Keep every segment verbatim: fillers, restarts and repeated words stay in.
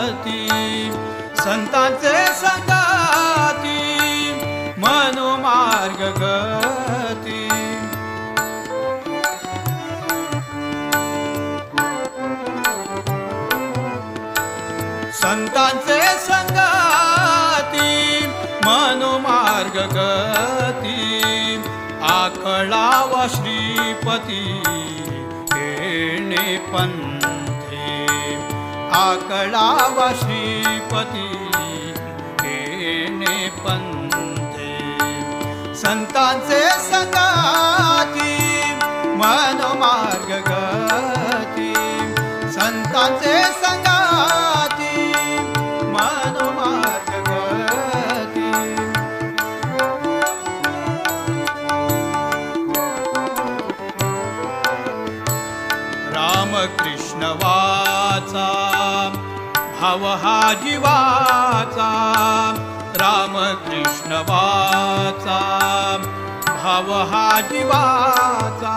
संतांचे संगाती मनोमार्ग गती। संतांचे संगाती मनोमार्ग गती। आकळावा श्रीपती येणे पंथे। आकळावा श्रीपती येणे पंथे। संतांचे संगाती मनोमार्ग गती। संतांचे संगाती मनोमार्ग गती। रामकृष्ण वाचा भाव हा जीवाचा। रामकृष्ण वाचा भाव हा जीवाचा।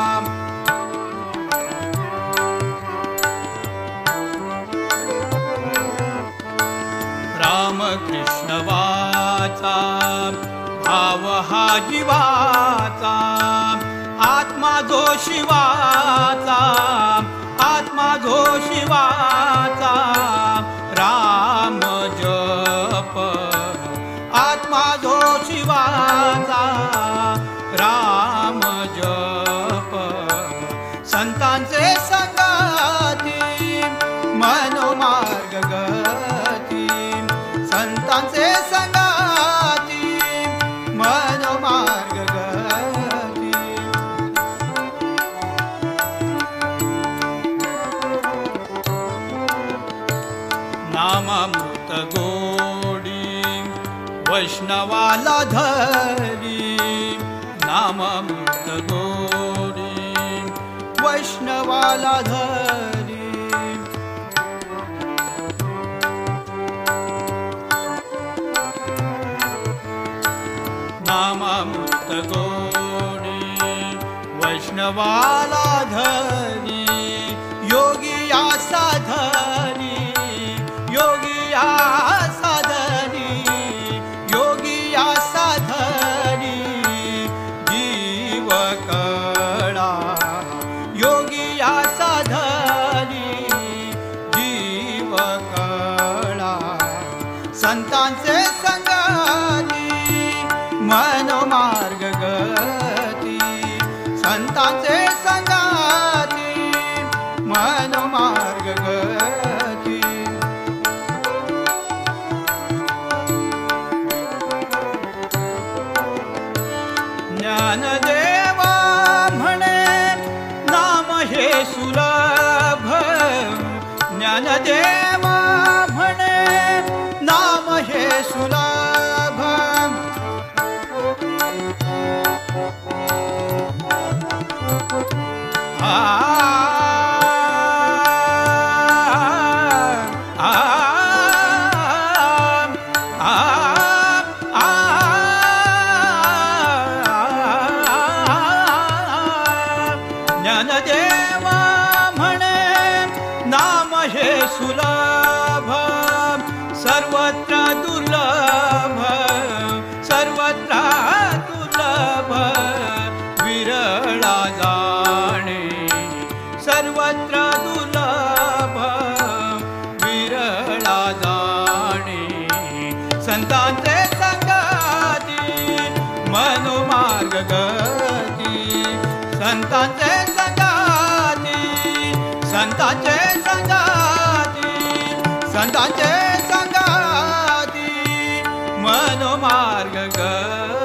रामकृष्ण वाचा भाव हा जीवाचा। आत्मा जो शिवाचा आत्मा जो शिवाचा। राम जप आत्मा जो शिवाचा। राम जप संतांचे संगाती मनोमार्ग गती। संतांचे संगाती मनोमार्ग गती। नामामृत गोडी वैष्णवाला धरी। नामामृत गोडी वैष्णवाला धरी। नामामृत गोडी वैष्णवाला धरी। योगी या साधनी योगी या साधनी योगी या साधनी। जीव कळा योगी या साधनी जीव कळा। संतांचे संगाती मनोमार्ग गती। संतांचे संगाती मनोमार्ग गती। ज्ञानदेवा म्हणे नाम हे सुलभ। ज्ञानदेवा म्हणे नाम हे सुलभ। आ ज्ञानदेवा म्हणे नाम हे सुलभ। सर्वत्र दुर्लभ सर्वत्र दुर्लभ। विरळा जाणे सर्वत्र दुर्लभ विरळा जाणे। संतांचे संगाती मनोमार्ग गती। संतांचे संगाती संतांचे संगाती संतांचे संगाती मनोमार्ग गती।